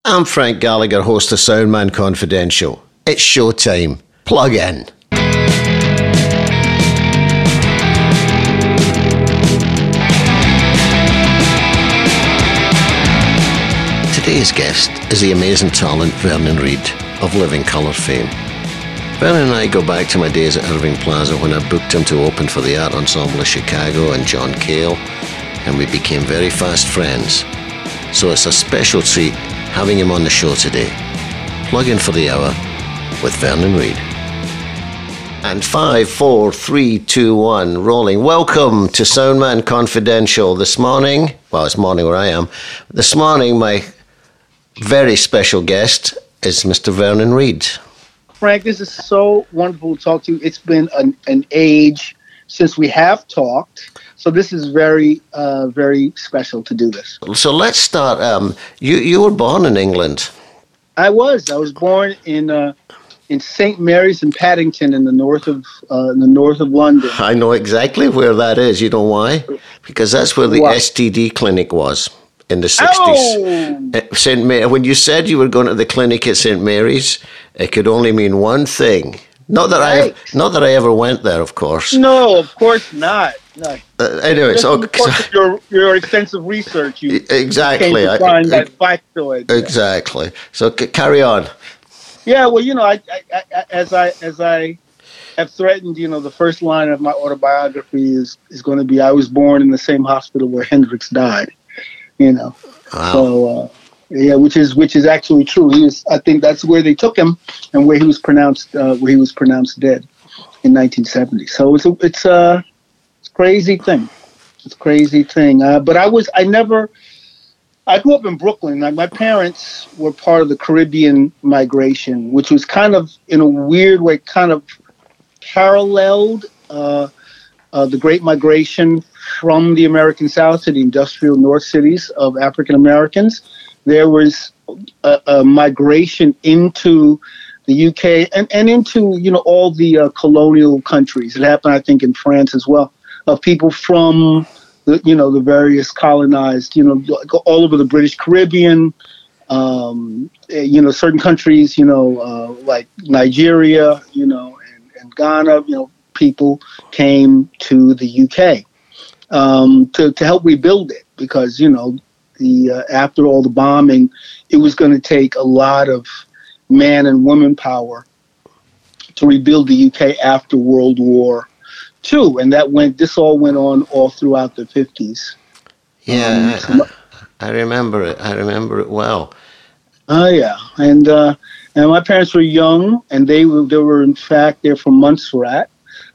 I'm Frank Gallagher, host of Soundman Confidential. It's showtime. Plug in. Today's guest is the amazing talent Vernon Reid of Living Colour fame. Vernon and I go back to my days at Irving Plaza when I booked him to open for the Art Ensemble of Chicago and John Cale, and we became very fast friends. So it's a special treat having him on the show today. Plug in for the hour with Vernon Reid. And 5, 4, 3, 2, 1, rolling. Welcome to Soundman Confidential. This morning, well, it's morning where I am. This morning, my very special guest is Mr. Vernon Reid. Frank, this is so wonderful to talk to you. It's been an age since we have talked. So this is very, very special to do this. So let's start. You were born in England. I was born in St. Mary's in Paddington in the north of London. I know exactly where that is. You know why? Because that's where the STD clinic was in the 60s. Oh! When you said you were going to the clinic at St. Mary's, it could only mean one thing. Not that I ever went there, of course. No, of course not. No. Anyway, so because of your extensive research, you exactly came to find that factoid. Exactly. So carry on. Yeah, well, I as I have threatened, the first line of my autobiography is going to be, I was born in the same hospital where Hendrix died. Wow. So which is actually true. I think that's where they took him and where he was pronounced dead in 1970. So it's a crazy thing. It's a crazy thing. But I grew up in Brooklyn. Like, my parents were part of the Caribbean migration, which was kind of, in a weird way, kind of paralleled the Great Migration from the American South to the industrial North cities of African Americans. There was a migration into the UK and into, all the colonial countries. It happened, I think, in France as well, of people from the various colonized, all over the British Caribbean, certain countries, like Nigeria, and Ghana, people came to the UK to help rebuild it because, after all the bombing, it was going to take a lot of man and woman power to rebuild the UK after World War II, and this all went on all throughout the 50s. Yeah, I remember it. I remember it well. Oh yeah, and my parents were young, and they were in fact they're from Montserrat,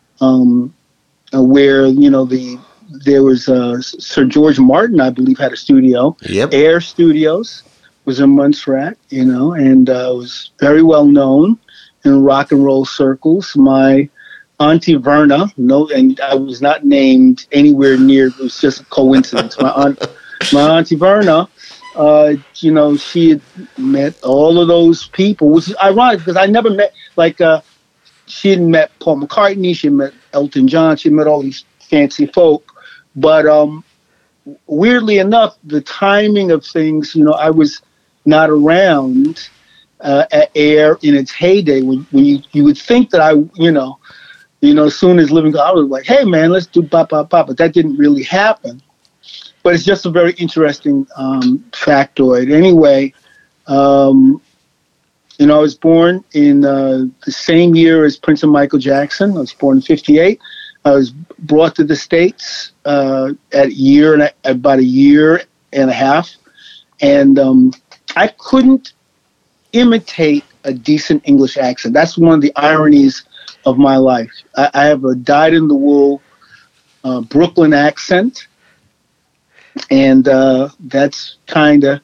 where there was Sir George Martin, I believe, had a studio. Yep. Air Studios was in Montserrat, and was very well known in rock and roll circles. My Auntie Verna, and I was not named anywhere near. It was just a coincidence. My Auntie Verna, she had met all of those people, which is ironic because I never met. She had met Paul McCartney, she had met Elton John, she had met all these fancy folk. But weirdly enough, the timing of things, I was not around at Air in its heyday. When you would think that as soon as Living Colour, I was like, hey, man, let's do pop, pop, pop. But that didn't really happen. But it's just a very interesting factoid. Anyway, I was born in the same year as Prince and Michael Jackson. I was born in 1958. I was brought to the States at about a year and a half. And I couldn't imitate a decent English accent. That's one of the ironies of my life. I have a dyed-in-the-wool Brooklyn accent, and that's kind of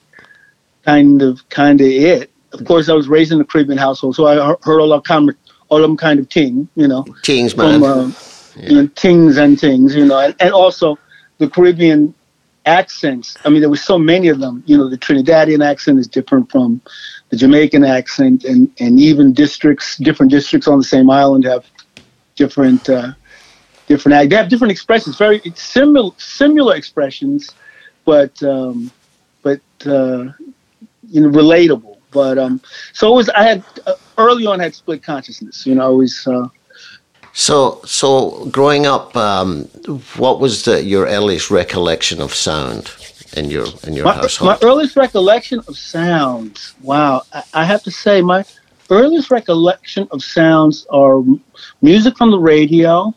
it. Of course, I was raised in a Caribbean household, so I heard all them kind of ting, Tings, man. Tings and tings, and also the Caribbean accents. I mean, there were so many of them. The Trinidadian accent is different from the Jamaican accent, and even different districts on the same island have different they have different expressions, very similar expressions, but relatable. But so it was. I had early on I had split consciousness. Always. So growing up, what was your earliest recollection of sound in your household? My earliest recollection of sounds. Wow, I have to say my earliest recollection of sounds are music from the radio,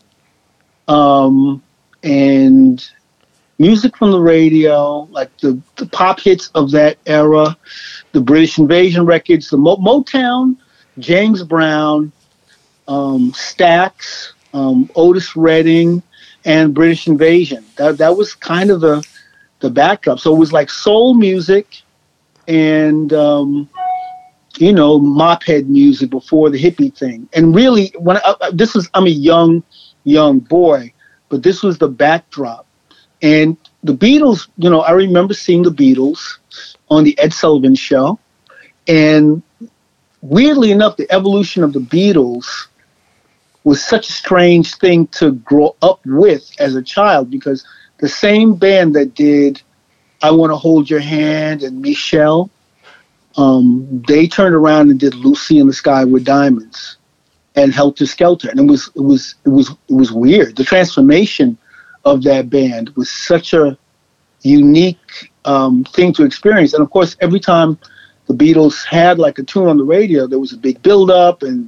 and music from the radio, like the pop hits of that era, the British Invasion records, the Motown, James Brown, Stax, Otis Redding, and British Invasion. That was kind of the backdrop. So it was like soul music and mophead music before the hippie thing. And really, when I'm a young boy, but this was the backdrop. And the Beatles, I remember seeing the Beatles on the Ed Sullivan Show. And weirdly enough, the evolution of the Beatles was such a strange thing to grow up with as a child, because the same band that did I Want to Hold Your Hand and Michelle, they turned around and did Lucy in the Sky with Diamonds and Helter Skelter. And it was weird. The transformation of that band was such a unique thing to experience. And of course, every time the Beatles had like a tune on the radio, there was a big build-up and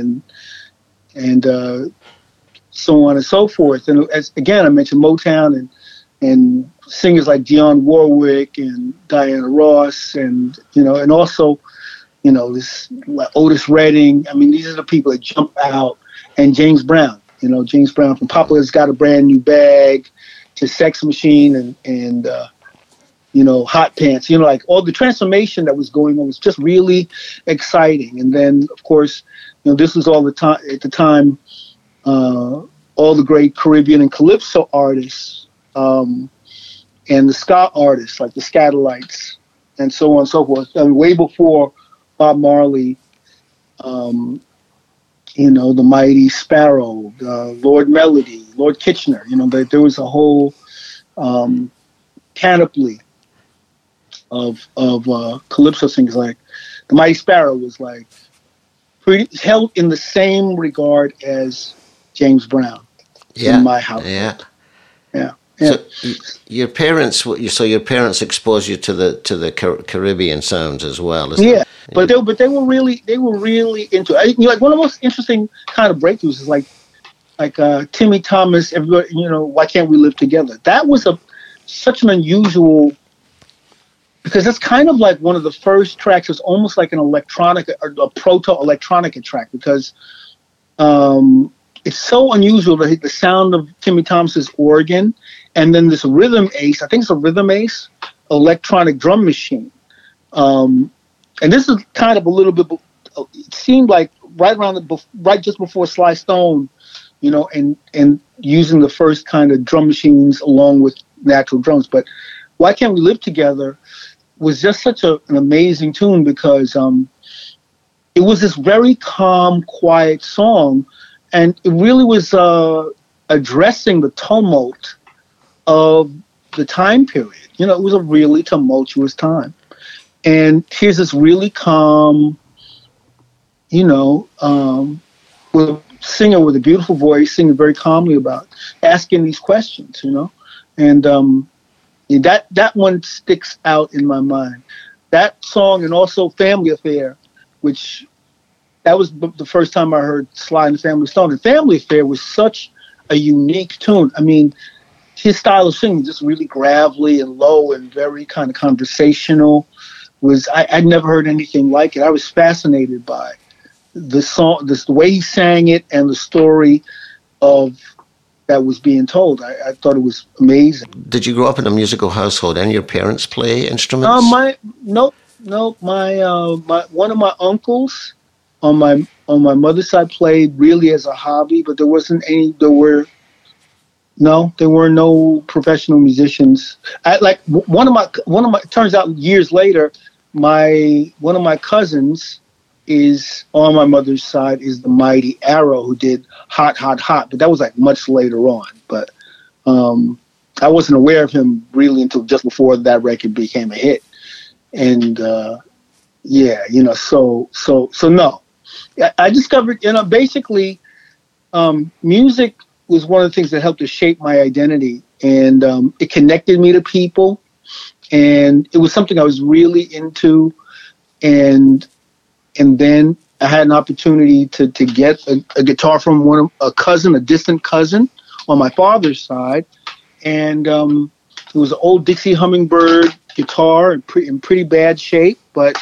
so on and so forth. And as again, I mentioned Motown and singers like Dionne Warwick and Diana Ross and also this Otis Redding. I mean, these are the people that jump out. And James Brown. James Brown from Papa's Got a Brand New Bag to Sex Machine and Hot Pants. Like all the transformation that was going on was just really exciting. And then, of course, this was all the time at the time. All the great Caribbean and Calypso artists and the ska artists like the Skatalites and so on and so forth. I mean, way before Bob Marley. The Mighty Sparrow, Lord Melody, Lord Kitchener. There was a whole panoply of calypso singers. Like the Mighty Sparrow was like pretty held in the same regard as James Brown in my house. Yeah. So your parents exposed you to the Caribbean sounds as well, isn't it? But they were really into it. Like one of the most interesting kind of breakthroughs is like Timmy Thomas. Everybody, Why Can't We Live Together? That was such an unusual, because that's kind of like one of the first tracks. It's almost like an electronica or a proto-electronica track, because it's so unusual to hit the sound of Timmy Thomas's organ and then this Rhythm Ace. I think it's a Rhythm Ace electronic drum machine. And this is kind of a little bit, it seemed like right just before Sly Stone, and using the first kind of drum machines along with natural drums. But Why Can't We Live Together was just such an amazing tune, because it was this very calm, quiet song, and it really was addressing the tumult of the time period. It was a really tumultuous time. And here's this really calm, with a singer with a beautiful voice, singing very calmly about asking these questions, and that one sticks out in my mind. That song, and also Family Affair, which that was the first time I heard Sly and the Family Stone. And Family Affair was such a unique tune. I mean, his style of singing, just really gravelly and low and very kind of conversational. I'd never heard anything like it. I was fascinated by the song, the way he sang it, and the story of that was being told. I thought it was amazing. Did you grow up in a musical household? Any of your parents play instruments? No. My one of my uncles on my mother's side played really as a hobby, but there wasn't any. There were no professional musicians. One of my. It turns out years later, one of my cousins is on my mother's side is the Mighty Arrow, who did Hot, Hot, Hot, but that was like much later on. But I wasn't aware of him really until just before that record became a hit. And yeah, so no. I discovered, basically, music was one of the things that helped to shape my identity, and it connected me to people, and it was something I was really into, and then I had an opportunity to get a guitar from a distant cousin on my father's side, and it was an old Dixie Hummingbird guitar in pretty bad shape, but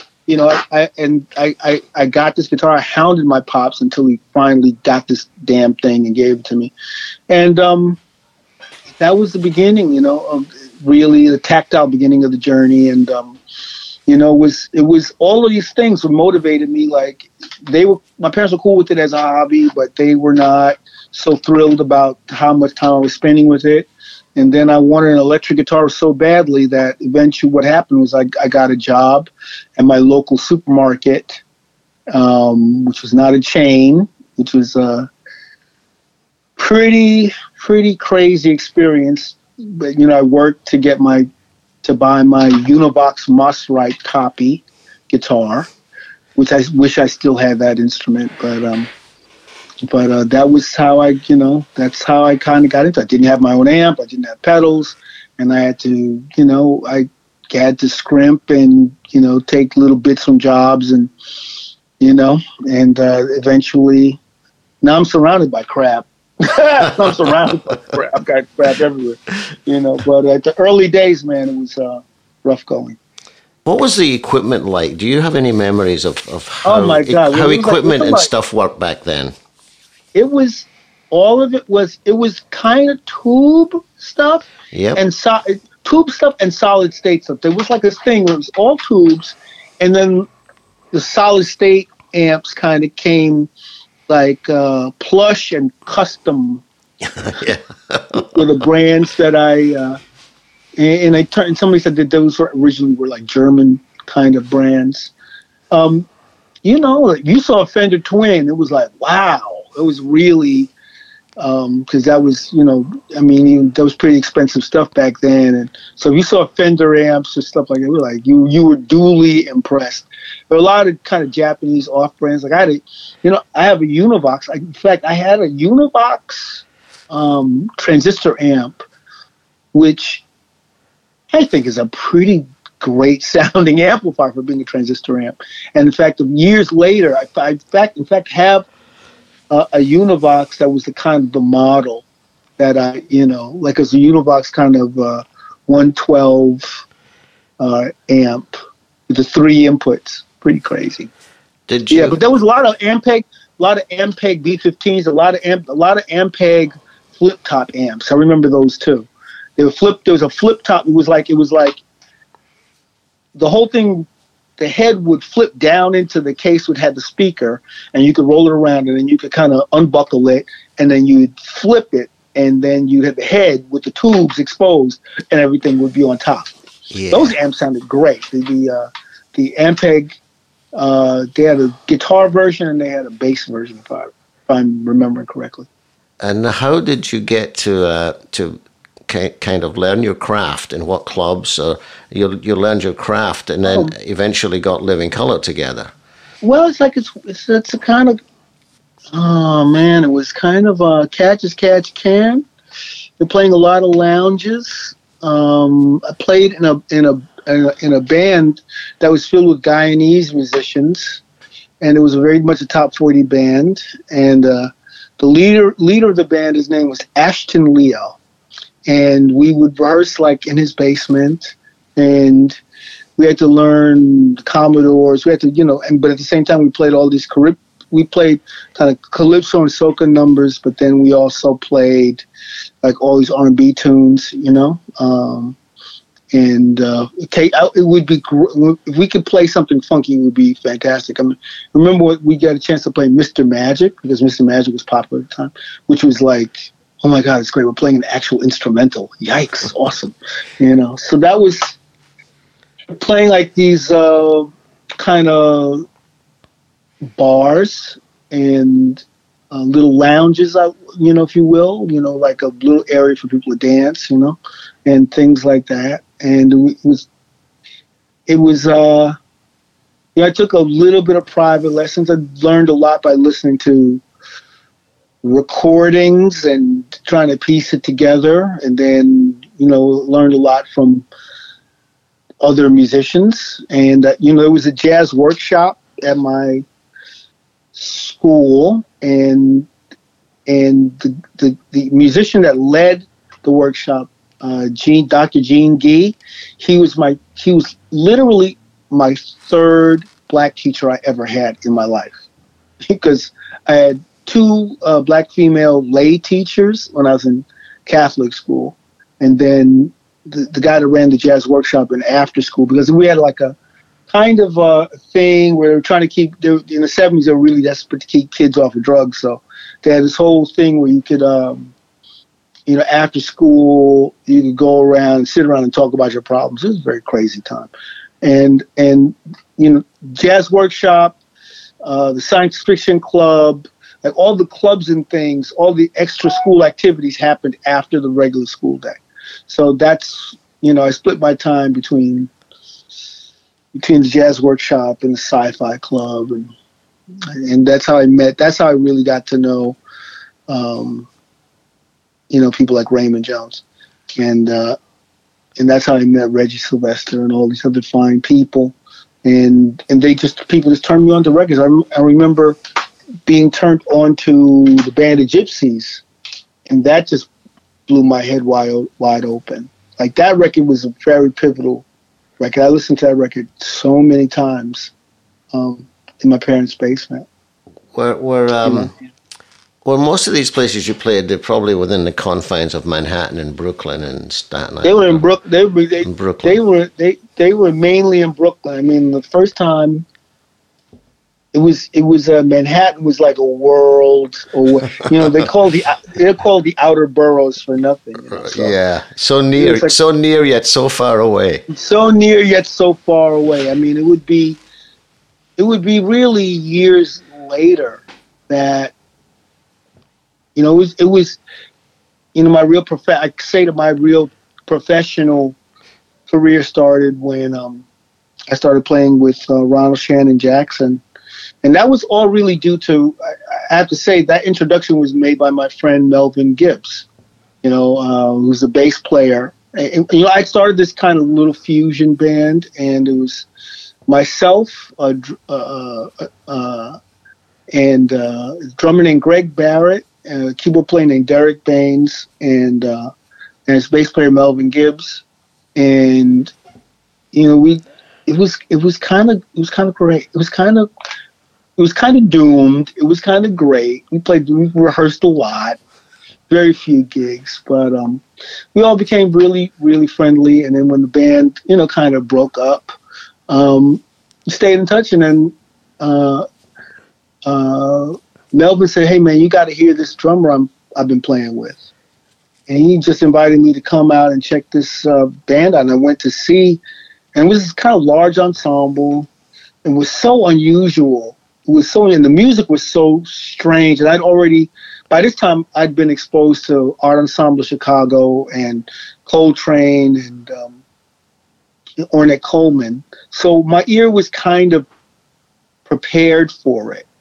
I got this guitar. I hounded my pops until he finally got this damn thing and gave it to me. And that was the beginning, of really the tactile beginning of the journey. And, it was all of these things that motivated me. Like my parents were cool with it as a hobby, but they were not so thrilled about how much time I was spending with it. And then I wanted an electric guitar so badly that eventually what happened was I got a job at my local supermarket, which was not a chain, which was a pretty crazy experience. But, I worked to buy my Univox Mossrite copy guitar, which I wish I still had that instrument, but that was how that's how I kind of got into it. I didn't have my own amp. I didn't have pedals. And I had to, I had to scrimp and, take little bits from jobs and, eventually now I'm surrounded by crap. I'm surrounded by crap. I've got crap everywhere, but at the early days, man, it was rough going. What was the equipment like? Do you have any memories of how, oh my God. How equipment and stuff worked back then? It was kind of tube stuff, and tube stuff and solid state stuff. There was like this thing where it was all tubes, and then the solid state amps kind of came like plush and custom with the brands that and somebody said that those originally were like German kind of brands. You saw a Fender Twin, it was like, wow. It was really, because that was, that was pretty expensive stuff back then. And so if you saw Fender amps or stuff like that, you were duly impressed. There were a lot of kind of Japanese off-brands. Like I have a Univox. In fact, I had a Univox transistor amp, which I think is a pretty great sounding amplifier for being a transistor amp. And in fact, years later, I have a Univox that was the model that it was a Univox kind of 112 amp with the 3 inputs. Pretty crazy. Did you? Yeah, but there was a lot of Ampeg B15s, a lot of Ampeg flip top amps. I remember those too. There was a flip top. It was like the whole thing. The head would flip down into the case, which had the speaker, and you could roll it around, and then you could kind of unbuckle it, and then you'd flip it, and then you had the head with the tubes exposed, and everything would be on top. Yeah. Those amps sounded great. The Ampeg, they had a guitar version and they had a bass version, if I'm remembering correctly. And how did you get to kind of learn your craft, in what clubs? You learned your craft and then eventually got Living Colour together. Well, it's a kind of, oh man, it was kind of catch as catch can. They're playing a lot of lounges. I played in a band that was filled with Guyanese musicians, and it was very much a top 40 band. And the leader of the band, his name was Ashton Leo. And we would rehearse like in his basement, and we had to learn the Commodores. We had to, but at the same time we played all these we played kind of calypso and soca numbers, but then we also played like all these R&B tunes, and it would be if we could play something funky, it would be fantastic. I mean, remember we got a chance to play Mr. Magic, because Mr. Magic was popular at the time, which was like, oh my God, it's great. We're playing an actual instrumental. Yikes, awesome. So that was playing like these kind of bars and little lounges, if you will, like a little area for people to dance, and things like that. And it was I took a little bit of private lessons. I learned a lot by listening to recordings and trying to piece it together, and then learned a lot from other musicians. And there was a jazz workshop at my school, and the musician that led the workshop, Dr. Gene Gee, he was literally my third black teacher I ever had in my life, because I had two black female lay teachers when I was in Catholic school, and then the guy that ran the jazz workshop in after school, because we had like a kind of a thing where they were trying to keep, in the 70s, they were really desperate to keep kids off of drugs. So they had this whole thing where you could, after school, you could go around, sit around and talk about your problems. It was a very crazy time. And jazz workshop, the science fiction club, like all the clubs and things, all the extra school activities happened after the regular school day. So that's, I split my time between the jazz workshop and the sci-fi club, and that's how I really got to know, people like Raymond Jones, and that's how I met Reggie Sylvester and all these other fine people, and people just turned me on to records. I remember being turned on to the Band of Gypsies, and that just blew my head wide open. Like, that record was a very pivotal record. I listened to that record so many times in my parents' basement. Were most of these places you played, they're probably within the confines of Manhattan and Brooklyn and Staten Island? They were in Brooklyn. They were mainly in Brooklyn. I mean, the first time it was Manhattan was like a world, or they're called the outer boroughs for nothing. So. Yeah, so near yet so far away. So near yet so far away. I mean, it would be really years later that it was my real professional career started when I started playing with Ronald Shannon Jackson. And that was all really due to, I have to say, that introduction was made by my friend Melvin Gibbs, who's a bass player. And, I started this kind of little fusion band, and it was myself, and a drummer named Greg Barrett, a keyboard player named Derek Baines, and his bass player Melvin Gibbs. And it was kind of great. It was kind of doomed. It was kind of great. We rehearsed a lot, very few gigs, but we all became really, really friendly. And then when the band, kind of broke up, stayed in touch. And then Melvin said, "Hey man, you got to hear this drummer I've been playing with." And he just invited me to come out and check this band out. And I went to see, and it was this kind of large ensemble. It was so unusual. And the music was so strange. And by this time, I'd been exposed to Art Ensemble Chicago and Coltrane and Ornette Coleman. So my ear was kind of prepared for it.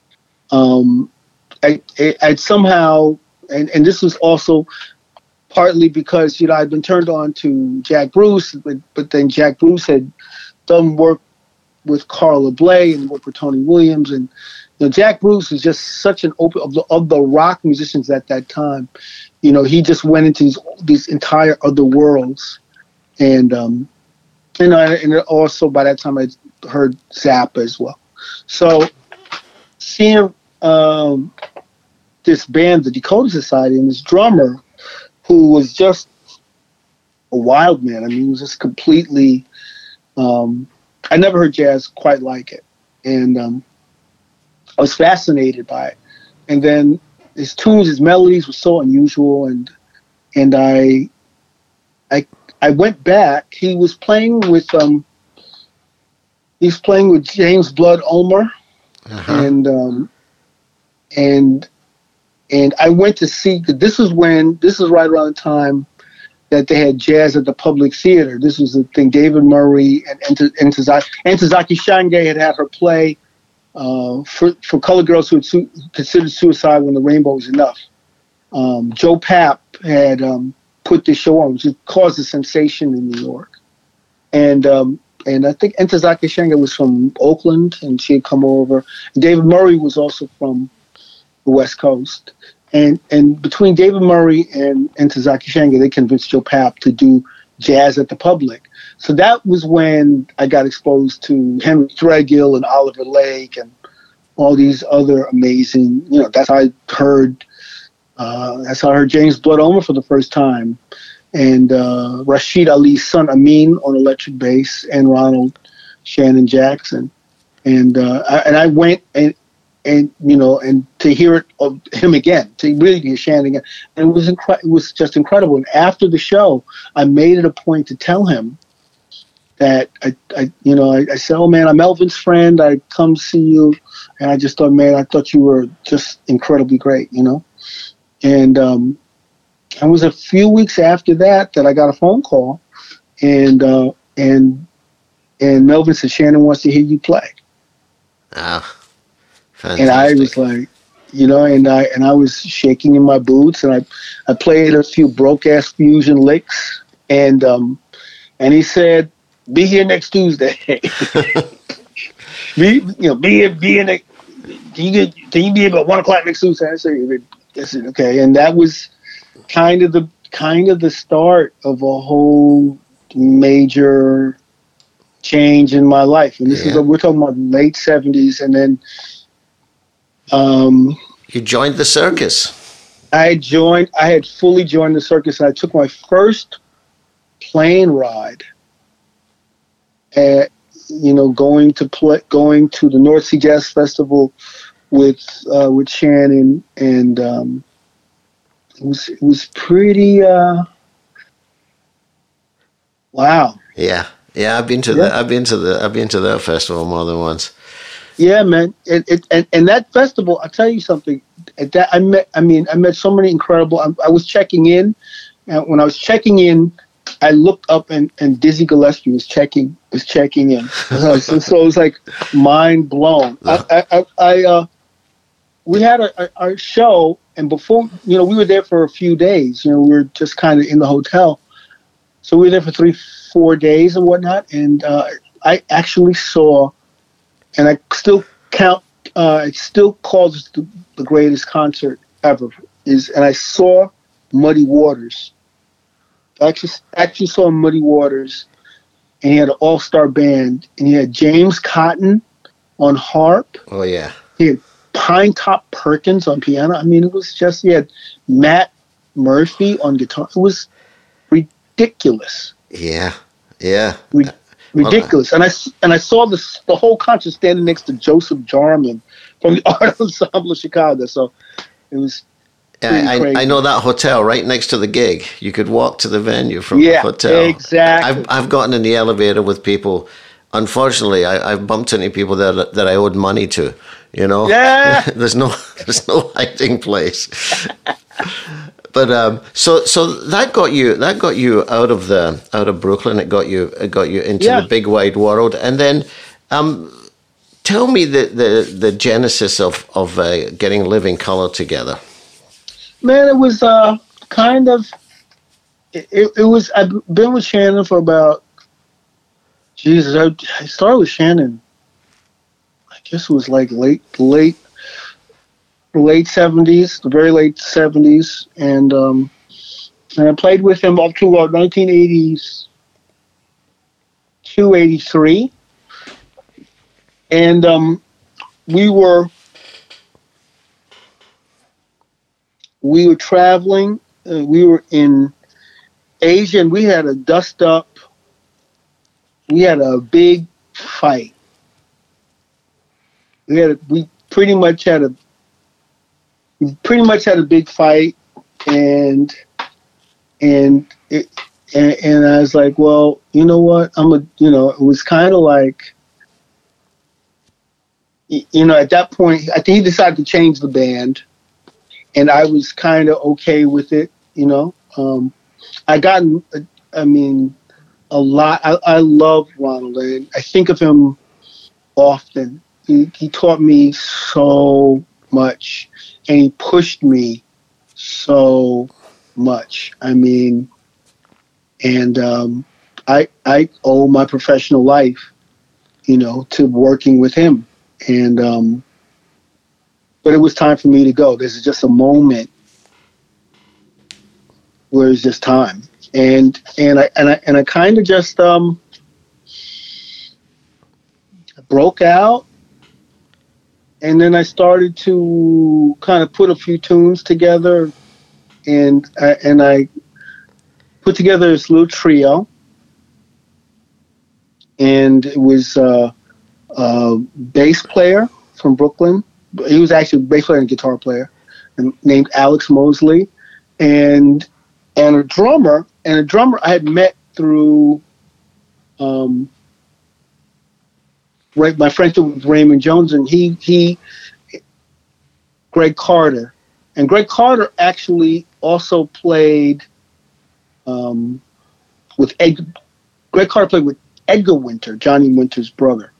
I'd somehow, and this was also partly because, I'd been turned on to Jack Bruce, but then Jack Bruce had done work with Carla Bley and worked with Tony Williams, and Jack Bruce was just such an open of the rock musicians at that time. He just went into these entire other worlds, and and also by that time I heard Zappa as well. So seeing this band, the Dakota Society, and this drummer who was just a wild man. I mean, he was just completely. I never heard jazz quite like it, and I was fascinated by it. And then his tunes, his melodies were so unusual, and I went back. He was playing with James Blood Ulmer, and I went to see. This is right around the time that they had jazz at the Public Theater. This was the thing. David Murray and Ntozake Shange had her play for colored girls who had considered suicide when the rainbow was enough. Joe Papp had put this show on, which caused a sensation in New York. And I think Ntozake Shange was from Oakland, and she had come over. David Murray was also from the West Coast. And between David Murray and Ntozake Shange, they convinced Joe Papp to do jazz at the Public. So that was when I got exposed to Henry Threadgill and Oliver Lake and all these other amazing, that's how I heard James Blood Omer for the first time. And Rashid Ali's son Amin on electric bass, and Ronald Shannon Jackson. And I went and to hear it of him again, to really hear Shannon again. And it was just incredible. And after the show, I made it a point to tell him that I said, "Oh man, I'm Elvin's friend. I come see you." And I just thought, man, I thought you were just incredibly great, And it was a few weeks after that I got a phone call, and Melvin said, "Shannon wants to hear you play." Ah, fantastic. And I was like, and I was shaking in my boots, and I played a few broke ass fusion licks, and he said, "Be here next Tuesday." Be here. Can you be about 1 o'clock next Tuesday? I said, okay, and that was kind of the start of a whole major change in my life. And this is we're talking about late 70s, and then you joined the circus. I had fully joined the circus, and I took my first plane ride at going to the North Sea Jazz Festival with Shannon, and it was pretty wow. Yeah, I've been to that festival more than once. Yeah, man. And that festival, I'll tell you something. At that, I met so many incredible. I was checking in, and when I was checking in, I looked up and Dizzy Gillespie was checking in. So it was like mind blown. We had our show, and before we were there for a few days. We were just kind of in the hotel, so we were there for 3-4 days and whatnot. And I actually saw, and I still count. It still calls the greatest concert ever. And I saw Muddy Waters. I actually saw Muddy Waters, and he had an all-star band, and he had James Cotton on harp. Oh yeah. He had Pine Top Perkins on piano. It was just, he had Matt Murphy on guitar. It was ridiculous. Yeah. Ridiculous. And I saw the whole concert standing next to Joseph Jarman from the Art Ensemble of Chicago. So it was. I know that hotel right next to the gig. You could walk to the venue from the hotel. Exactly. I've gotten in the elevator with people. Unfortunately, I've bumped into people that I owed money to. Yeah. There's no hiding place. But so that got you out of Brooklyn. It got you into the big wide world. And then tell me the genesis of getting Living Colour together. Man, it was kind of. It was. I've been with Shannon for about. Jesus, I started with Shannon. I guess it was like late 70s, the very late 70s, and I played with him up to about 1982, 83, and we were traveling. We were in Asia, and we had a dust up. We had a big fight. We pretty much had a big fight, and I was like, well, you know what? It was kind of like, at that point, I think he decided to change the band, and I was kind of okay with it, I got, I mean, a lot. I love Ronald, and I think of him often. He taught me so much, and he pushed me so much. I mean, and I owe my professional life, to working with him. And but it was time for me to go. This is just a moment where it's just time, and I kind of just broke out, and then I started to kind of put a few tunes together, and I put together this little trio, and it was a bass player from Brooklyn. He was actually a bass player and guitar player, named Alex Mosley, and a drummer. And a drummer I had met through my friendship with Raymond Jones, and he Greg Carter. And Greg Carter actually also played with Greg Carter played with Edgar Winter, Johnny Winter's brother,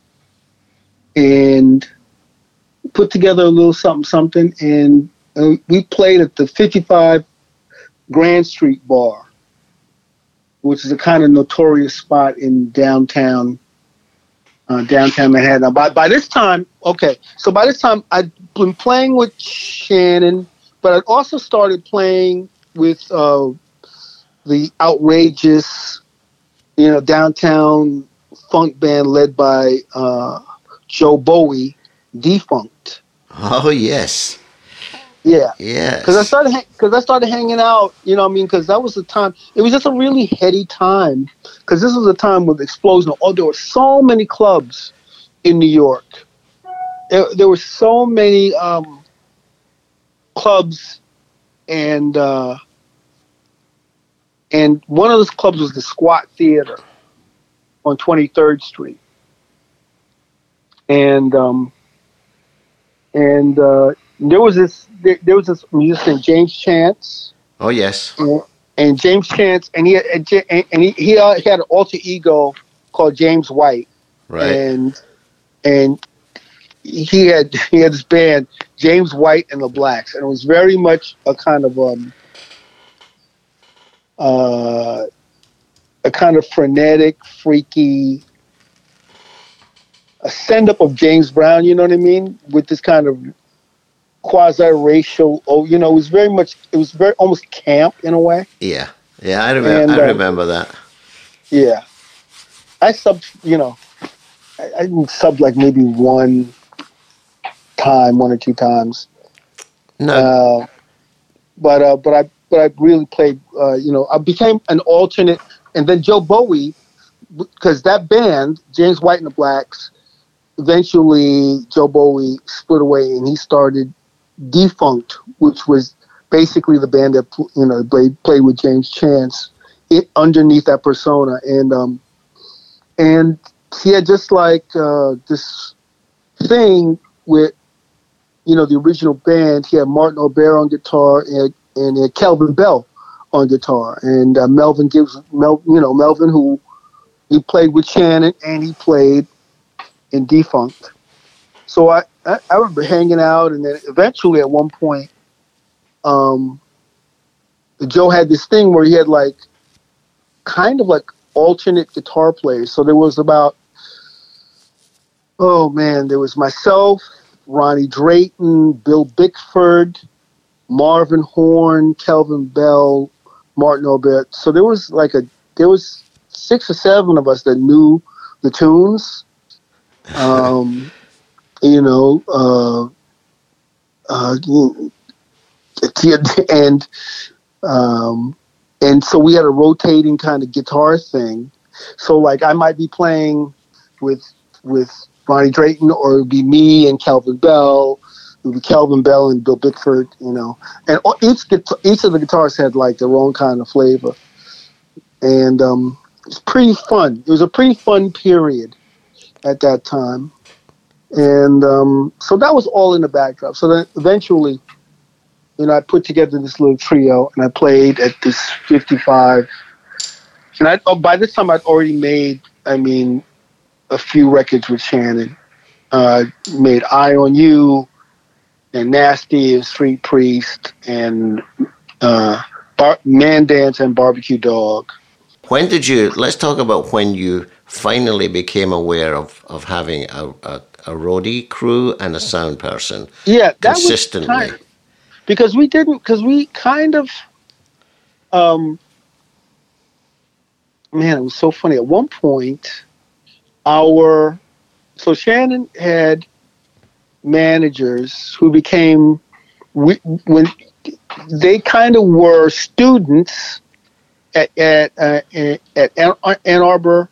and put together a little something, and we played at the 55 Grand Street Bar, which is a kind of notorious spot in downtown Manhattan. Now, by this time, I'd been playing with Shannon, but I'd also started playing with the outrageous, downtown funk band led by Joe Bowie, Defunct. Oh yes. Yeah. Yes. Because I started hanging out, because that was the time. It was just a really heady time. Because this was a time with the explosion. There were so many clubs in New York. There were so many clubs, and one of those clubs was the Squat Theater on 23rd Street, and there was this musician, James Chance. Oh yes. And James Chance, and he had an alter ego called James White. Right. And he had this band, James White and the Blacks, and it was very much a kind of frenetic, freaky, a send up of James Brown, you know what I mean? With this kind of quasi-racial, it was very almost camp in a way. Yeah. I remember that. Yeah. I subbed, I didn't sub like maybe one or two times. No. But I really played, I became an alternate, and then Joe Bowie, because that band, James White and the Blacks, eventually Joe Bowie split away and he started Defunct, which was basically the band that played with James Chance underneath that persona, and he had just like this thing with the original band. He had Martin O'Bear on guitar and he had Kelvin Bell on guitar, and Melvin who he played with Shannon and he played in Defunct. So I remember hanging out, and then eventually at one point, Joe had this thing where he had like kind of like alternate guitar players. So there was there was myself, Ronnie Drayton, Bill Bickford, Marvin Horn, Kelvin Bell, Martin O'Bear. So there was 6 or 7 of us that knew the tunes. And so we had a rotating kind of guitar thing. So like I might be playing with Ronnie Drayton, or it would be me and Kelvin Bell. It would be Kelvin Bell and Bill Bickford, And each of the guitars had like their own kind of flavor. And it's pretty fun. It was a pretty fun period at that time. And so that was all in the backdrop. So then eventually I put together this little trio, and I played at this 55. And by this time, I'd already made, a few records with Shannon. Made Eye on You, and Nasty and Street Priest, and Man Dance and Barbecue Dog. Let's talk about when you finally became aware of having a roadie crew and a sound person. Yeah, that consistently. Was because we kind of, man, it was so funny. At one point, so Shannon had managers who became, when they kind of were students at Ann Arbor,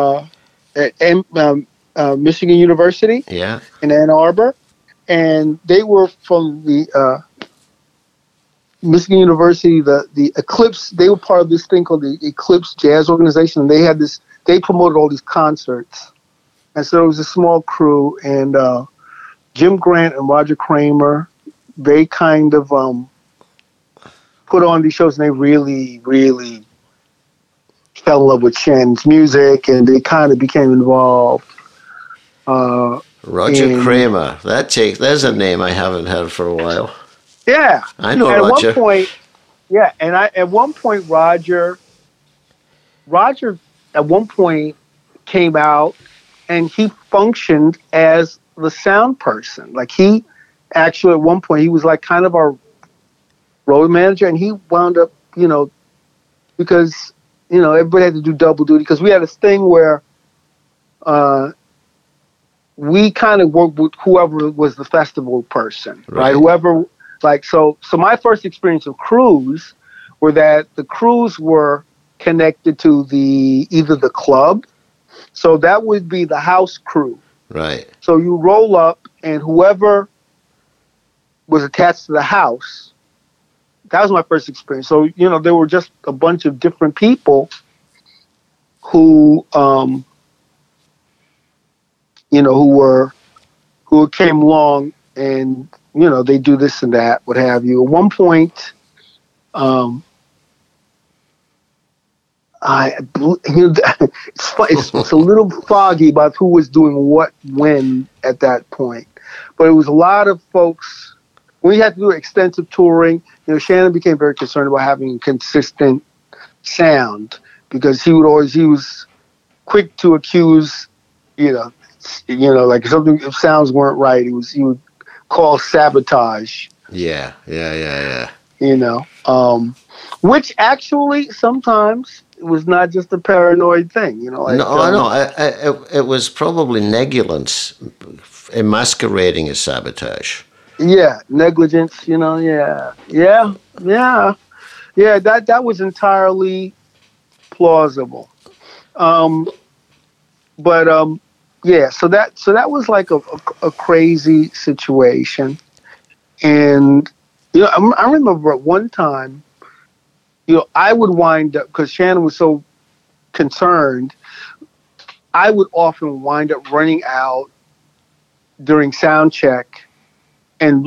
at Michigan University. Yeah. In Ann Arbor, and they were from the Michigan University, the Eclipse. They were part of this thing called the Eclipse Jazz Organization. And they promoted all these concerts, and so it was a small crew. And Jim Grant and Roger Kramer, they kind of put on these shows, and they really, really fell in love with Shannon's music, and they kind of became involved. Roger Kramer. There's a name I haven't heard for a while. Yeah, I know and Roger. At one point, Roger at one point came out, and he functioned as the sound person. Like, he actually, at one point, he was like kind of our road manager, and he wound up, because everybody had to do double duty, because we had this thing where we kind of worked with whoever was the festival person, right? Whoever, so my first experience of crews were that the crews were connected to either the club, so that would be the house crew. Right. So you roll up, and whoever was attached to the house, that was my first experience. So, there were just a bunch of different people who who came along, and they do this and that, what have you. At one point, it's a little foggy about who was doing what when at that point, but it was a lot of folks. We had to do extensive touring. Shannon became very concerned about having consistent sound, because he was quick to accuse, like if sounds weren't right, he would call sabotage. Yeah. Which actually sometimes was not just a paranoid thing, It was probably negligence masquerading as sabotage. Yeah, negligence, yeah. That was entirely plausible. So that was like a crazy situation. And I remember at one time, I would wind up, because Shannon was so concerned, I would often wind up running out during sound check and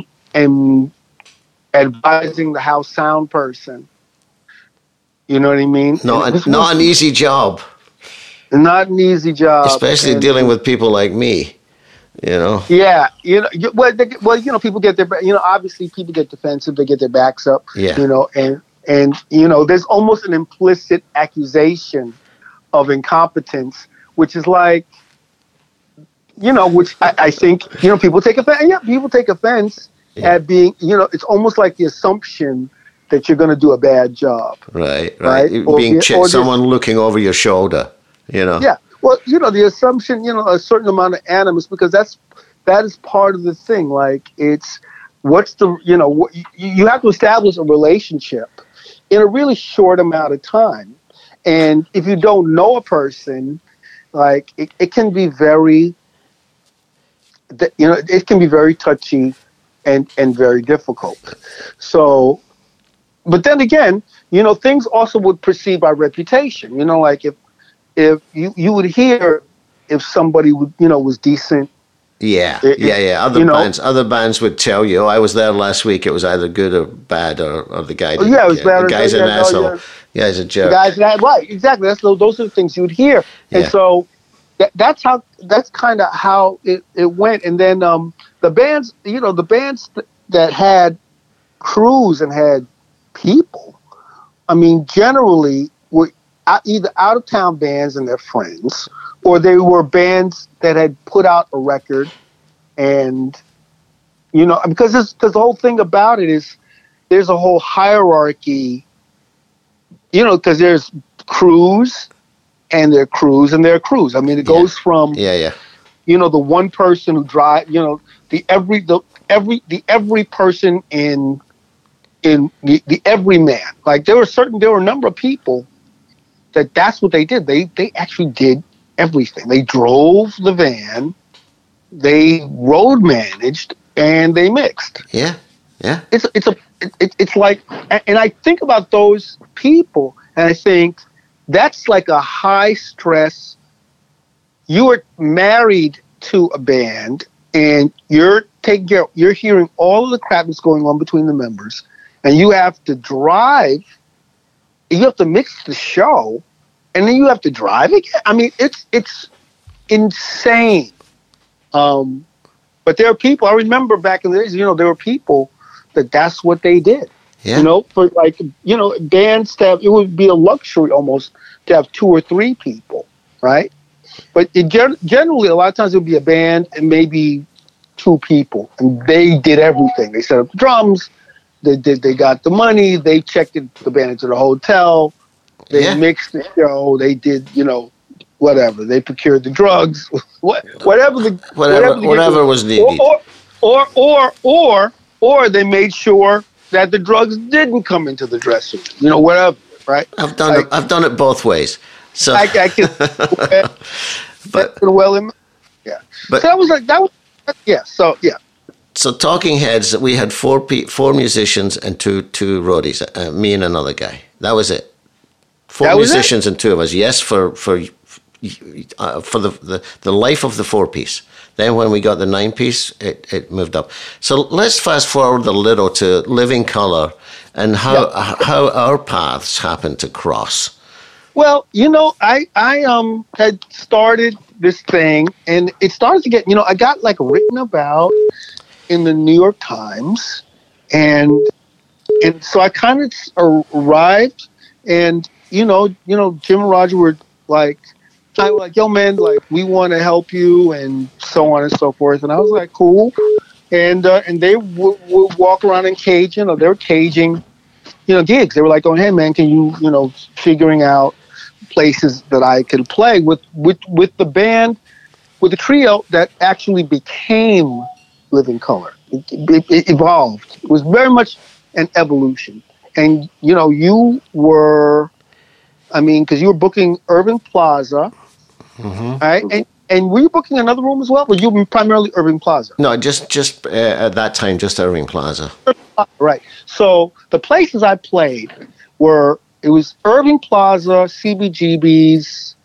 advising the house sound person. You know what I mean? Not an easy job. Not an easy job. Especially dealing with people like me, Yeah, people get their, obviously people get defensive, they get their backs up, and there's almost an implicit accusation of incompetence, which is like, which I think, people take offense. Yeah, people take offense at being, it's almost like the assumption that you're going to do a bad job. Right. Being someone looking over your shoulder, Yeah. Well, the assumption, a certain amount of animus, because that is part of the thing. Like, it's you have to establish a relationship in a really short amount of time. And if you don't know a person, like, it can be very, it can be very touchy and very difficult. So, but then again, things also would proceed by reputation. Like if you would hear if somebody was decent Yeah, yeah. Other bands would tell you, "Oh, I was there last week. It was either good or bad, or the guy. Didn't it was bad. The guy's an asshole. Yeah, he's a jerk. The guy's not right. Exactly. Those are the things you would hear, and so that's kind of how it went. And then the bands, that had crews and had people, I mean, generally were either out of town bands and their friends, or they were bands that had put out a record. And, because the whole thing about it is there's a whole hierarchy, because there's crews and their crews and their crews. I mean, it goes from, the one person who drive, the every person in the everyman. Like there were a number of people that's what they did. They actually did everything. They drove the van, they road managed, and they mixed. Yeah. It's like, and I think about those people, and I think that's like a high stress. You are married to a band, and you're hearing all of the crap that's going on between the members, and you have to drive. You have to mix the show, and then you have to drive again. I mean, it's insane. But there are people. I remember back in the days, there were people that's what they did. Yeah. For bands to have, it would be a luxury almost to have 2 or 3 people, right? But generally, a lot of times it would be a band and maybe 2 people, and they did everything. They set up the drums. They got the money. They checked the band into the hotel. They mixed the show. They did, whatever. They procured the drugs. Whatever was needed. Or they made sure that the drugs didn't come into the dressing room. Whatever. Right. I've done it both ways. So I can. But yeah. But so that was yeah. So yeah. So Talking Heads, we had 4 musicians and two roadies, me and another guy. That was it. 4 musicians and 2 of us. Yes, for the life of the 4-piece. Then when we got the 9-piece, it moved up. So let's fast forward a little to Living Colour and how our paths happened to cross. Well, I had started this thing, and it started to get, I got written about in the New York Times, and so I kind of arrived, and Jim and Roger were like, yo man, we want to help you, and so on and so forth, and I was like, cool, and they would walk around in Cajun, or they were caging, gigs. They were like, going, hey man, can you, figuring out places that I could play with the band, with the trio that actually became Living Colour. It evolved. It was very much an evolution. And, you were, because you were booking Irving Plaza, right? And were you booking another room as well? Or you were primarily Irving Plaza? No, just at that time, just Irving Plaza. Right. So the places I played it was Irving Plaza, CBGB's,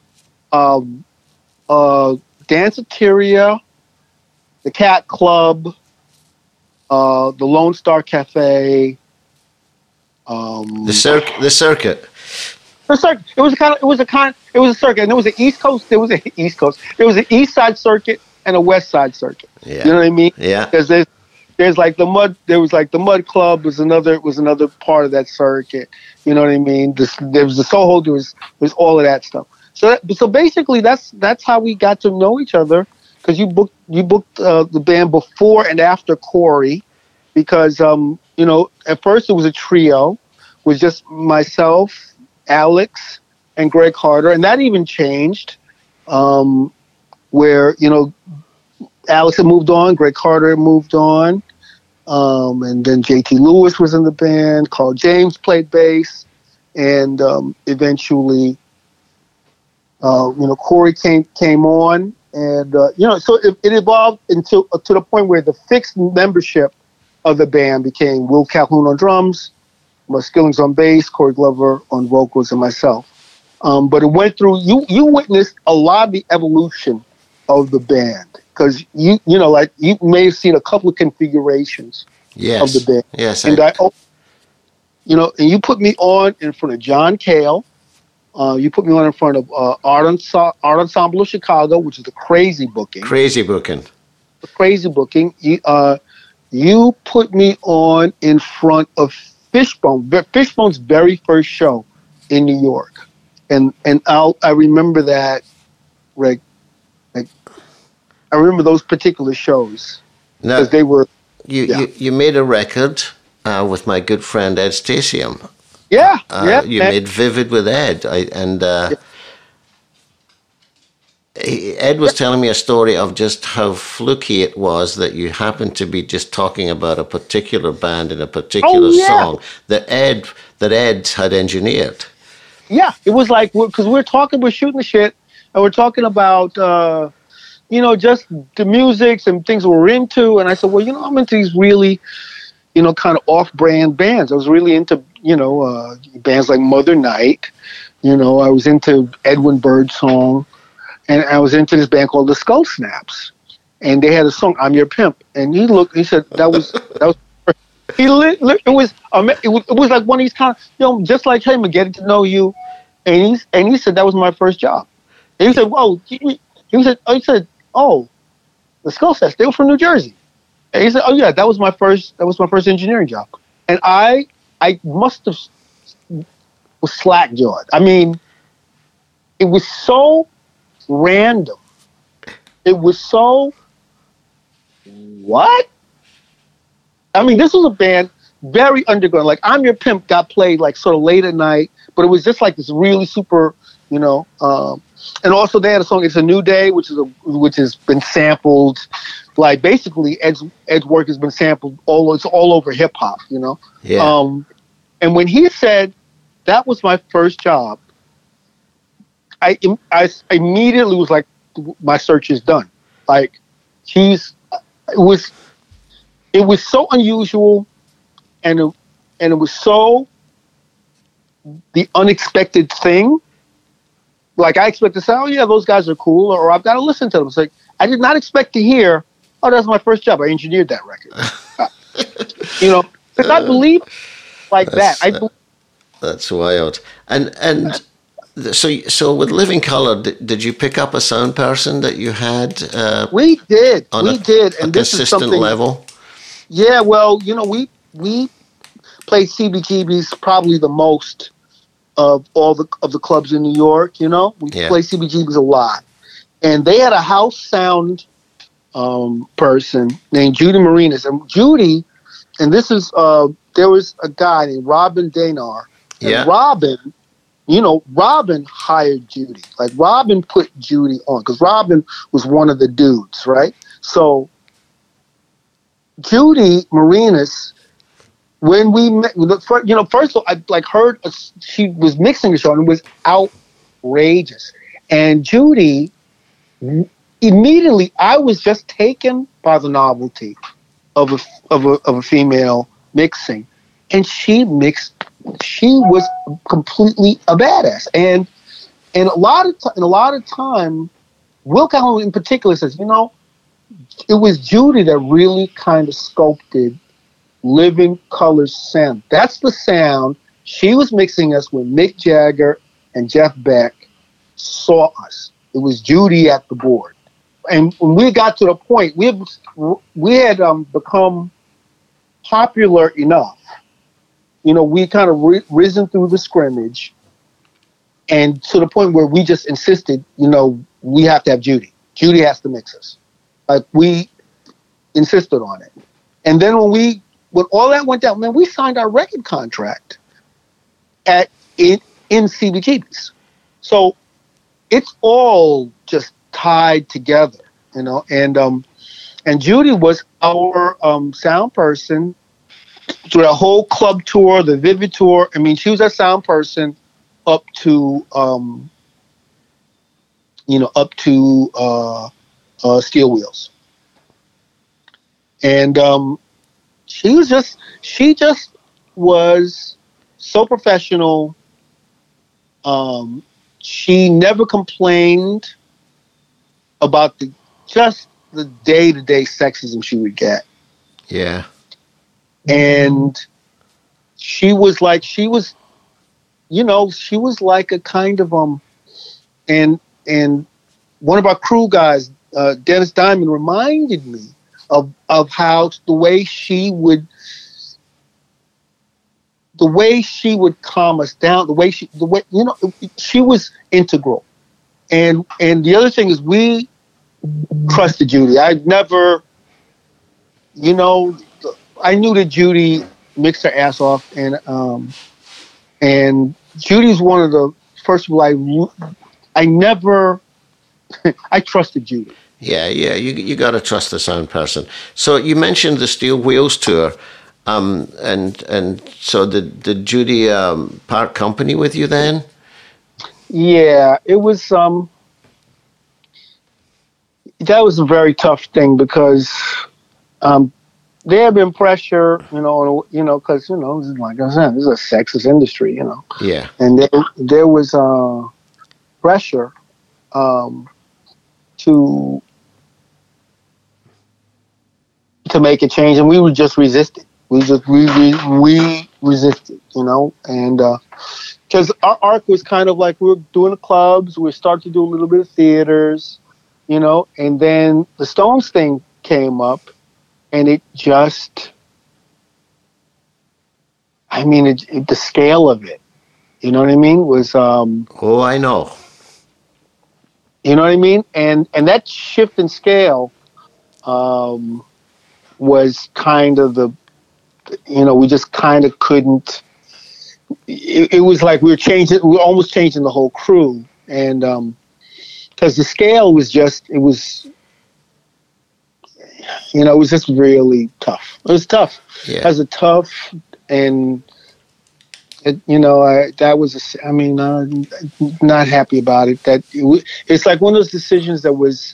Danceteria, the Cat Club, the Lone Star Cafe, the circuit. The circuit. It was a circuit, and there was an East Coast. There was an East Side circuit and a West Side circuit. Yeah. You know what I mean? Yeah. Because there's the Mud. There was the Mud Club was another part of that circuit. You know what I mean? There was the Soho. There was all of that stuff. So basically, that's how we got to know each other. Because you booked the band before and after Corey, because at first it was a trio, with just myself, Alex, and Greg Harder, and that even changed, where Alex had moved on, Greg Harder had moved on, and then JT Lewis was in the band, Carl James played bass, and eventually, Corey came on. And, so it evolved to the point where the fixed membership of the band became Will Calhoun on drums, Skillings on bass, Corey Glover on vocals, and myself. But it went through, you witnessed a lot of the evolution of the band. because you know, like you may have seen a couple of configurations of the band. Yes. And you know, and you put me on in front of John Cale. You put me on in front of Art Ensemble of Chicago, which is the crazy booking. Crazy booking. The crazy booking. You put me on in front of Fishbone. Fishbone's very first show in New York, and I remember that, like I remember those particular shows because they were. You made a record with my good friend Ed Stasium. Yeah, you made Vivid with Ed, Ed was telling me a story of just how fluky it was that you happened to be just talking about a particular band in a particular song that Ed had engineered. Yeah, it was like, because we're shooting the shit, and we're talking about, you know, just the music and things we're into. And I said, well, you know, I'm into these really, you know, kind of off-brand bands. I was really into, you know, bands like Mother Night. You know, I was into Edwin Birdsong. And I was into this band called the Skull Snaps. And they had a song, I'm Your Pimp. And he said, it was like one of these kind of, you know, just like him, getting to know you. And he said, that was my first job. And he said, whoa, he said, oh, the Skull Snaps, they were from New Jersey. And he said, oh yeah, that was my first engineering job. And I must have was slack-jawed. I mean, it was so random. It was so, what? I mean, this was a band very underground. Like, I'm Your Pimp got played like sort of late at night, but it was just like this really super, you know. And also they had a song, It's a New Day, which has been sampled. Like, basically Ed's work has been sampled it's all over hip hop, you know. Yeah. And when he said that was my first job, I immediately was like, my search is done. Like, it was so unusual, and it was so the unexpected thing. Like, I expected to say, oh yeah, those guys are cool, or I've got to listen to them. It's like, I did not expect to hear, oh, that's my first job. I engineered that record. You know, because I believe like that. That's wild. And so with Living Colour, did you pick up a sound person that you had? We did. On a consistent level. Yeah, well, you know, we played CBGB's probably the most of all the clubs in New York. You know, we played CBGB's a lot, and they had a house sound person named Judy Marinas, and Judy, and this is there was a guy named Robin Danar, and Robin. You know, Robin hired Judy. Like, Robin put Judy on because Robin was one of the dudes, right? So, Judy Marinas, when we met, you know, first of all, I like heard she was mixing the show and it was outrageous. And Judy, immediately, I was just taken by the novelty of a female mixing, and she was completely a badass. And a lot of time, Will Calhoun in particular says, you know, it was Judy that really kind of sculpted Living Colour's sound. That's the sound. She was mixing us when Mick Jagger and Jeff Beck saw us. It was Judy at the board. And when we got to the point, we had become popular enough. You know, we kind of risen through the scrimmage, and to the point where we just insisted, you know, we have to have Judy. Judy has to mix us. Like, we insisted on it. And then when all that went down, man, we signed our record contract in CBGB's. So it's all just tied together, you know. And Judy was our sound person through the whole club tour, the Vivid tour. I mean, she was a sound person up to Steel Wheels. And she just was so professional. She never complained about the day-to-day sexism she would get. Yeah. And she was like a kind of and one of our crew guys, Dennis Diamond, reminded me of how the way she would calm us down, she was integral. And the other thing is, we trusted Judy. I knew that Judy mixed her ass off, and Judy's one of the first people I trusted Judy. Yeah, you got to trust the sound person. So you mentioned the Steel Wheels tour, and so did Judy part company with you then? Yeah, it was that was a very tough thing because there had been pressure, because like I said, this is a sexist industry, Yeah. and there was pressure to make a change, and we would just resist it. We resisted, and because our arc was kind of like we were doing the clubs, we started to do a little bit of theaters, and then the Stones thing came up, and it just, the scale of it, you know what I mean, was oh, I know. You know what I mean? And that shift in scale was kind of we just kind of couldn't. It was like we were almost changing the whole crew, and because the scale was just, it was just really tough. It was tough. Yeah. It was a tough, and that was, not happy about it. It's like one of those decisions that was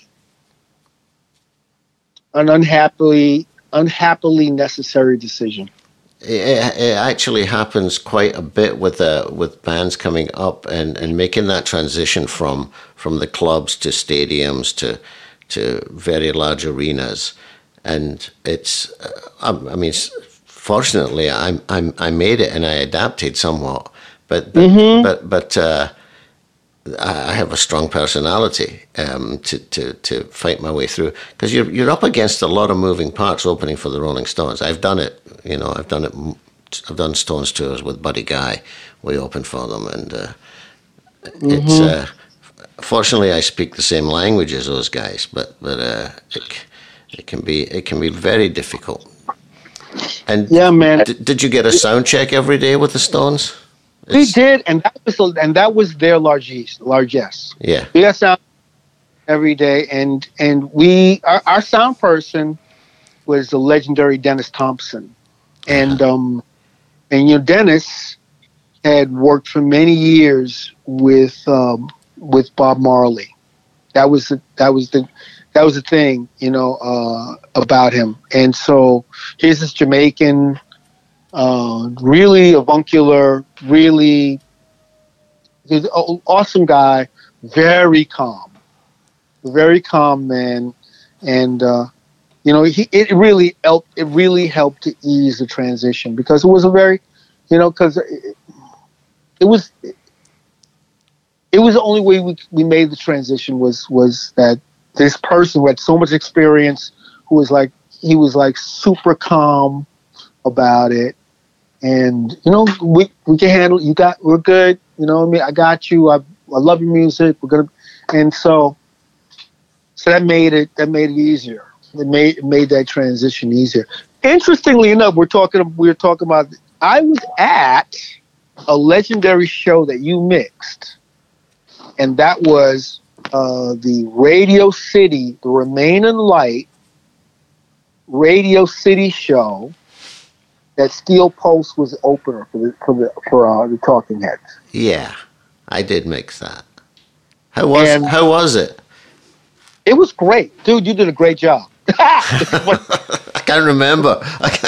an unhappily necessary decision. It actually happens quite a bit with bands coming up and making that transition from the clubs to stadiums to very large arenas, and it's fortunately I made it and I adapted somewhat, but I have a strong personality to fight my way through, because you're up against a lot of moving parts opening for the Rolling Stones. I've done it, I've done Stones tours with Buddy Guy. We opened for them, and it's fortunately I speak the same language as those guys, but it can be very difficult. And yeah, man, did you get a sound check every day with the Stones? We did, and that was their largesse. Yeah. We got sound every day, and our sound person was the legendary Dennis Thompson, and Dennis had worked for many years with Bob Marley. That was the thing, about him, and so here's this Jamaican. Really avuncular, really awesome guy, very calm man, and it really helped to ease the transition, because it was a very, because it was the only way we made the transition was that this person who had so much experience, he was like super calm about it, and we can handle. We're good. I got you. I love your music. We're gonna, and so that made it easier. It made that transition easier. Interestingly enough, we were talking about. I was at a legendary show that you mixed, and that was the Radio City, the Remain in Light Radio City show. That Steel Pulse was the opener for the Talking Heads. Yeah, I did mix that. How was it? It was great, dude. You did a great job. I can't remember.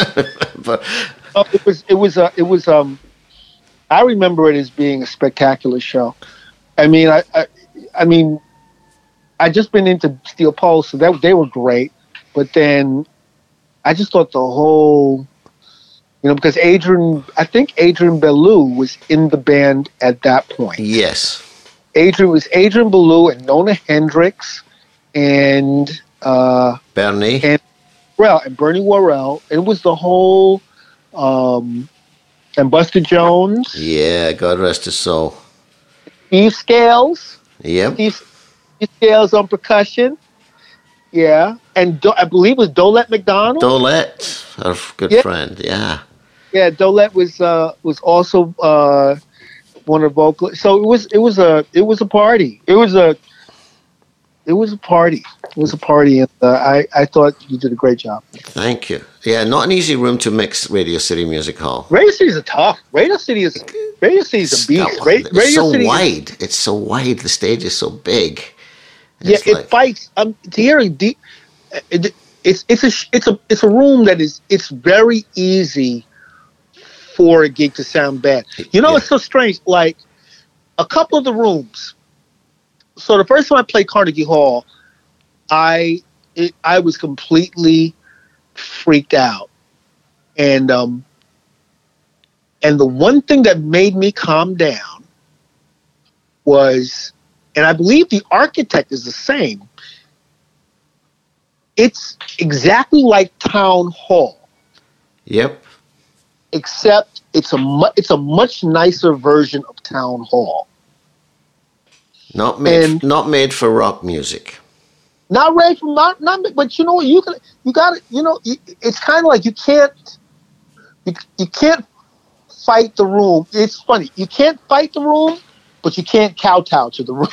It was. I remember it as being a spectacular show. I I just been into Steel Pulse, so they were great. But then I just thought the whole, because I think Adrian Belew was in the band at that point. Yes. Adrian Belew and Nona Hendrix and Bernie. And Bernie Worrell. It was the whole and Buster Jones. Yeah, God rest his soul. Steve Scales. Yep. Steve Scales on percussion. Yeah. And I believe it was Dolette McDonald. Dolette, our good friend, yeah. Yeah, Dolette was also one of the vocalists. So it was a party. It was a party. It was a party, and I thought you did a great job. Thank you. Yeah, not an easy room to mix Radio City Music Hall. Radio City is tough. Radio City is a beast. It's so wide. It's so wide. The stage is so big. It fights. It's a room that it's very easy for a gig to sound bad. It's so strange. Like a couple of the rooms. So the first time I played Carnegie Hall, I was completely freaked out, and the one thing that made me calm down was, and I believe the architect is the same. It's exactly like Town Hall. Yep. Except it's a much nicer version of Town Hall. Not made for rock music. Not ready for not. But you know what? You got it. It's kind of like you can't fight the room. It's funny. You can't fight the room, but you can't kowtow to the room.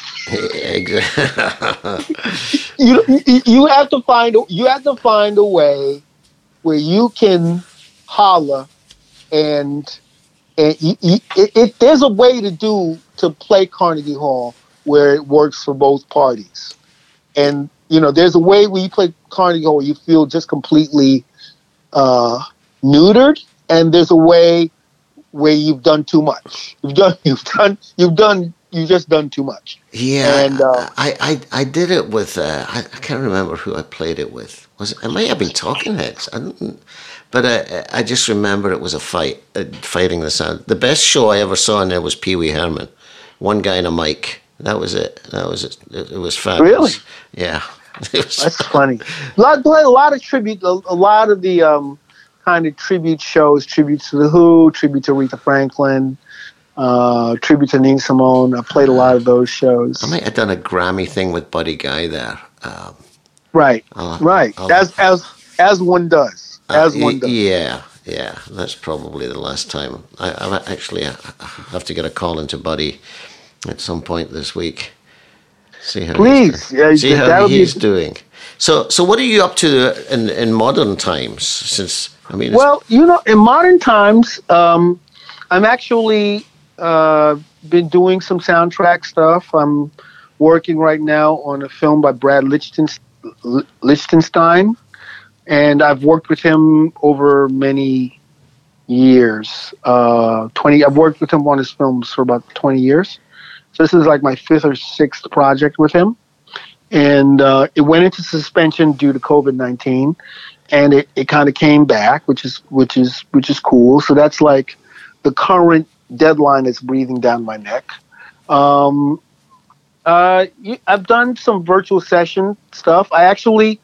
you have to find a way where you can holler, and there's a way to play Carnegie Hall where it works for both parties. And, there's a way where you play Carnegie Hall where you feel just completely neutered, and there's a way where you've done too much. You've just done too much. Yeah, and I did it with I can't remember who I played it with. It might have been Talking Heads. But I just remember it was a fight, fighting the sound. The best show I ever saw in there was Pee Wee Herman. One guy and a mic. That was it. It was fabulous. Really? Yeah. That's funny. A lot of tribute. A lot of the kind of tribute shows, tribute to The Who, tribute to Aretha Franklin, tribute to Nina Simone. I played a lot of those shows. I might have done a Grammy thing with Buddy Guy there. Right. As one does. Yeah, that's probably the last time. I have to get a call into Buddy at some point this week. See how he's doing. So what are you up to in modern times? In modern times, I'm actually been doing some soundtrack stuff. I'm working right now on a film by Brad Lichtenstein. And I've worked with him over many years. I've worked with him on his films for about 20 years. So this is like my 5th or 6th project with him. And it went into suspension due to COVID-19, and it kind of came back, which is cool. So that's like the current deadline that's breathing down my neck. I've done some virtual session stuff. I actually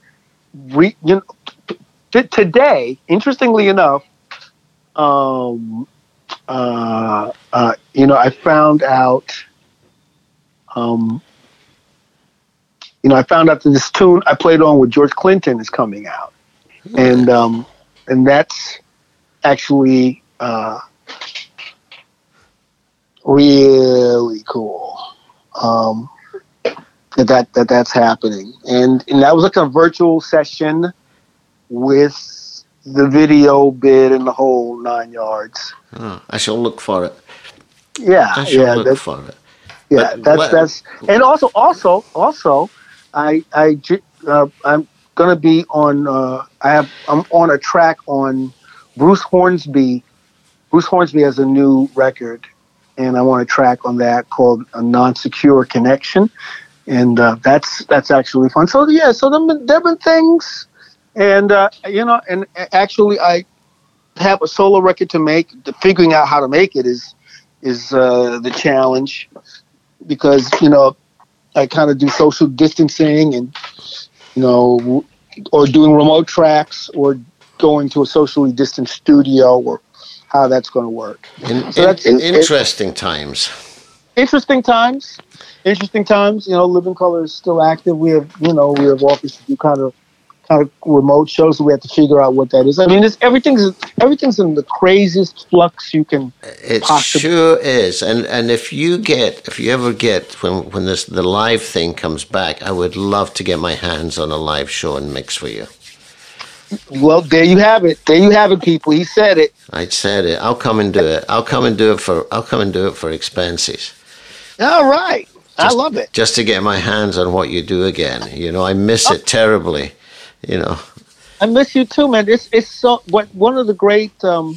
today, interestingly enough, I found out. I found out that this tune I played on with George Clinton is coming out, and that's actually really cool. That's happening, and that was like a virtual session with the video bit and the whole 9 yards. I shall look for it. Yeah, look for it. Yeah, that's and also I'm gonna be on. I'm on a track on Bruce Hornsby. Bruce Hornsby has a new record, and I want a track on that called "A Non-Secure Connection." and that's actually fun. So yeah, so there've been things, and and actually I have a solo record to make. Figuring out how to make it is the challenge, because I kind of do social distancing, and or doing remote tracks, or going to a socially distant studio, or how that's going to work. Interesting times. Interesting times. Living Color is still active. We have offers to do kind of remote shows, so we have to figure out what that is. I mean, everything's in the craziest flux you can. It sure is. And if you ever get when the live thing comes back, I would love to get my hands on a live show and mix for you. Well, there you have it. There you have it, people. He said it. I said it. I'll come and do it. I'll come and do it for expenses. All right. I love it. Just to get my hands on what you do again. I miss it terribly. I miss you too, man. It's so one of the great. You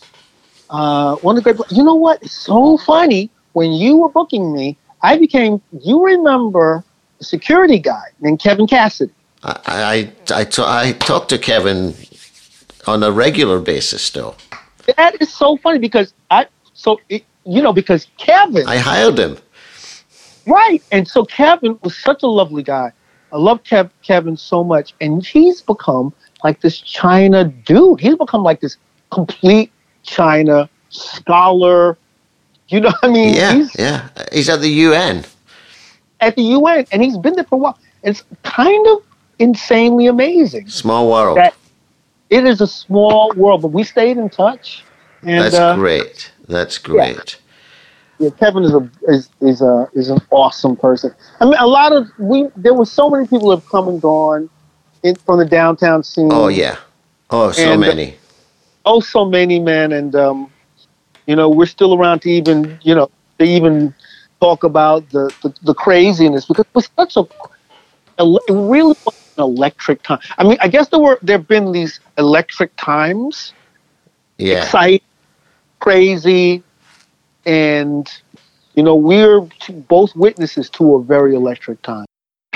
know what? It's so funny. When you were booking me, you remember the security guy named Kevin Cassidy. I talk to Kevin on a regular basis still. That is so funny because because Kevin. I hired him. Right, and so Kevin was such a lovely guy. I love Kevin so much, and he's become like this China dude. He's become like this complete China scholar. You know what I mean? Yeah. He's at the UN. At the UN, and he's been there for a while. It's kind of insanely amazing. Small world. It is a small world, but we stayed in touch. And, That's great. That's great. Yeah, Kevin is an awesome person. I mean, there were so many people who have come and gone from the downtown scene. Oh yeah, so many. So many, man, and we're still around to even talk about the craziness, because it was it really was an electric time. I mean, I guess there've been these electric times. Yeah. Exciting, crazy. And, we're both witnesses to a very electric time.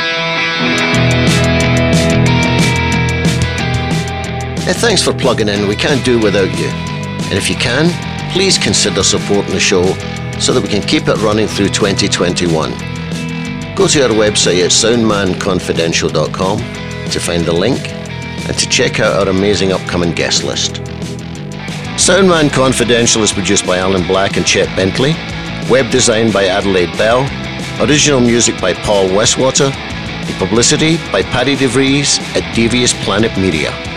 Thanks for plugging in. We can't do without you. And if you can, please consider supporting the show so that we can keep it running through 2021. Go to our website at soundmanconfidential.com to find the link and to check out our amazing upcoming guest list. Soundman Confidential is produced by Alan Black and Chet Bentley. Web design by Adelaide Bell. Original music by Paul Westwater. And publicity by Paddy DeVries at Devious Planet Media.